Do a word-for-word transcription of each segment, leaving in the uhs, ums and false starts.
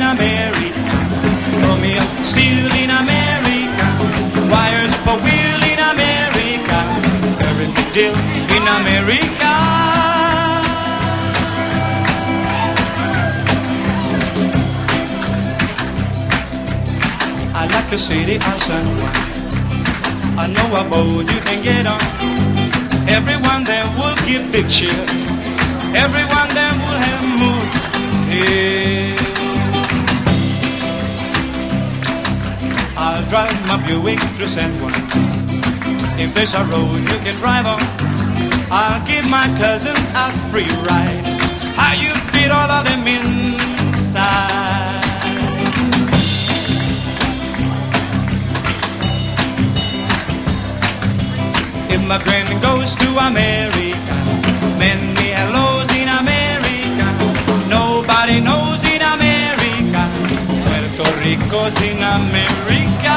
America. Romeo, steel in America. Wires for wheel in America. Every big deal in America. I like the city of San Juan. I know a boat you can get on. Everyone there will give big cheer. Everyone there will have mood. Yeah. I'll drive my Buick through San Juan. If there's a road you can drive on, I'll give my cousins a free ride. How you fit all of them inside? If my granny goes to America, many hellos in America. Nobody knows in America. Puerto Rico's in America.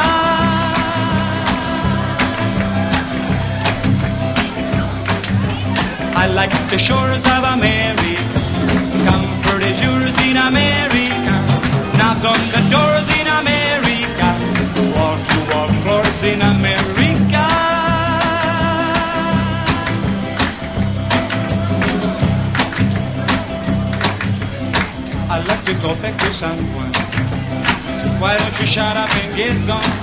I like the shores of America. Comfort is yours in America. Knobs on the doors in America. Wall-to-wall floors in America. I'd like to go back to San Juan. Why don't you shut up and get gone?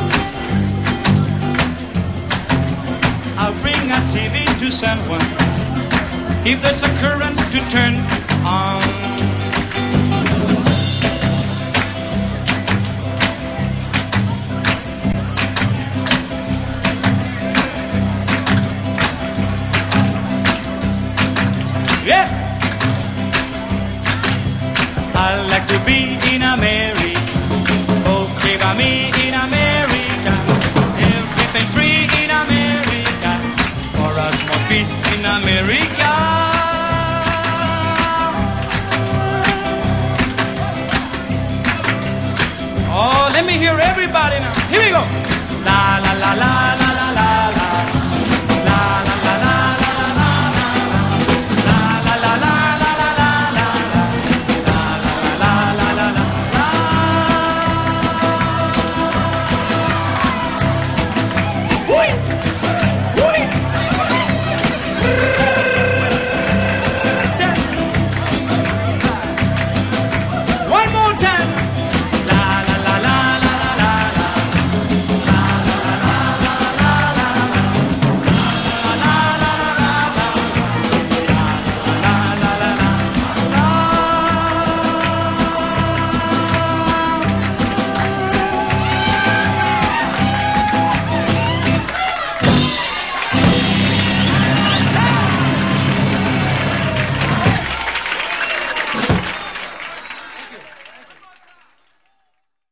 I'll bring a T V to San Juan if there's a current to turn on. Yeah! I like to be in America. Okay by me in America. Everything's free in America. For us more feet in America. Oh, let me hear everybody now. Here we go. La la la la la.